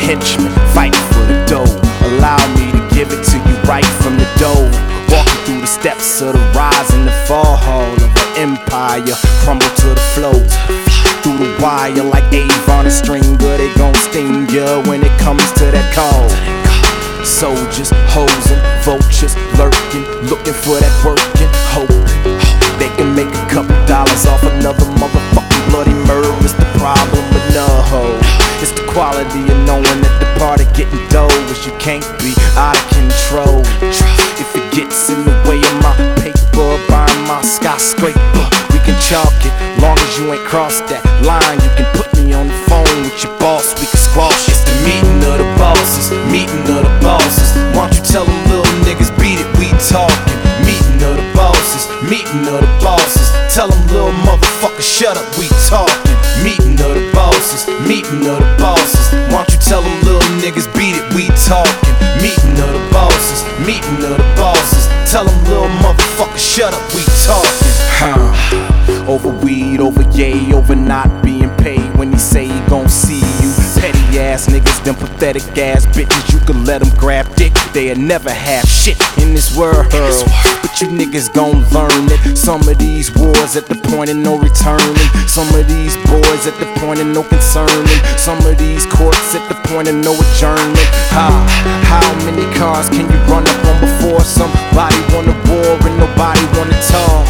henchman, fighting for the dough. Allow me to give it to you right from the dough. Walking through the steps of the rise and the fall hall of an empire, crumble to the flow. Through the wire like Avon and Stringer, they gon' sting ya when it comes to that call. Soldiers, hoes and vultures lurking, looking for that working, hoping they can make a couple dollars off another motherfucking bloody murder. It's the problem with no hoe. It's the quality of knowing that the part of getting dough is you can't be out of control. If it gets in the way of my paper, buying my skyscraper, we can chalk it. Long as you ain't crossed that line, you can put me on the phone with your boss, we can squash it. It's the meeting of the bosses, meeting of the bosses. Why don't you tell them little niggas beat it, we talking. Meeting of the bosses, meeting of the bosses. Tell them little motherfuckers shut up, we talking. Meeting of the bosses, meeting of the bosses. Why don't you tell them little niggas beat it, we talking. Meeting of the bosses, meeting of the bosses. Tell them little motherfuckers shut up, we talking. Over weed, over yay, over not being paid when he say he gon' see you. Petty ass niggas, them pathetic ass bitches, you can let them grab dick, they'll never have shit in this world. But you niggas gon' learn it. Some of these wars at the point of no returning. Some of these boys at the point of no concerning. Some of these courts at the point of no adjournment. How many cars can you run up on before somebody want a war and nobody want to talk?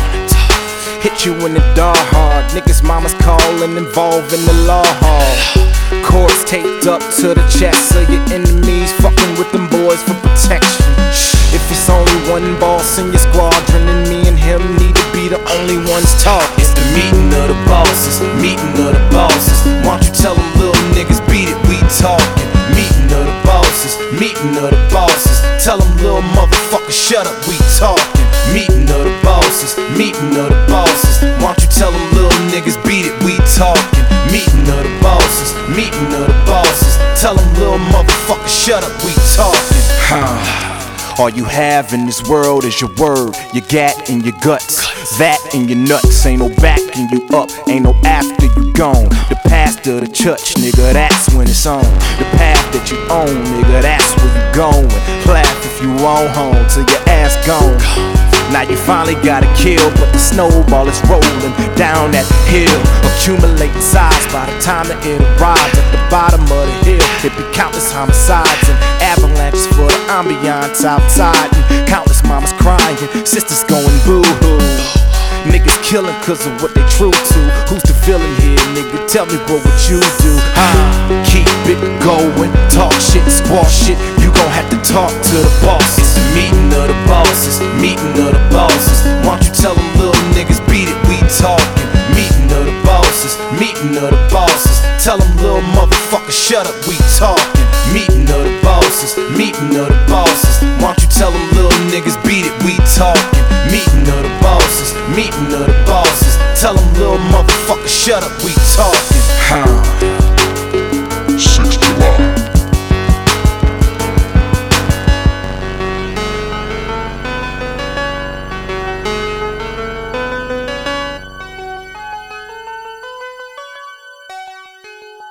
Hit you in the dark hard, niggas mamas calling, involved in the law hall. Cords taped up to the chest of your enemies, fucking with them boys for protection. If it's only one boss in your squadron, then me and him need to be the only ones talking. It's the meeting of the bosses, meeting of the bosses. Why don't you tell them little niggas beat it, we talking. Meeting of the bosses, meeting of the bosses. Tell them little motherfuckers shut up, we talking. Meeting of the bosses, meeting of the bosses. Why don't you tell them little niggas beat it, we talking. Meeting of the bosses, meeting of the bosses. Tell them little motherfuckers shut up, we talking. All you have in this world is your word, your gat and your guts, that and your nuts. Ain't no backing you up, ain't no after you gone. The pastor, the church, nigga, that's when it's on. The path that you own, nigga, that's where you going. Laugh if you on home till your ass gone. Now you finally got a kill, but the snowball is rolling down that hill, accumulating size. By the time the it arrives at the bottom of the hill, it be countless homicides and avalanches for the ambiance outside, and countless mamas crying, sisters going boo-hoo. Niggas killing cause of what they true to. Who's the villain here, nigga? Tell me what would you do? Keep it going, talk shit, squash shit. You gon' have to talk to the boss. It's the meeting of the bosses, meeting of the bosses. Why don't you tell them little niggas beat it, we talking. Meeting of the bosses, meeting of the bosses. Tell them little motherfuckers shut up, we talking. Meeting of the bosses, meeting of the bosses. Why don't you tell them little niggas beat it, we talking. Meeting of the bosses, meeting of the bosses. Tell them little motherfuckers shut up, we talking.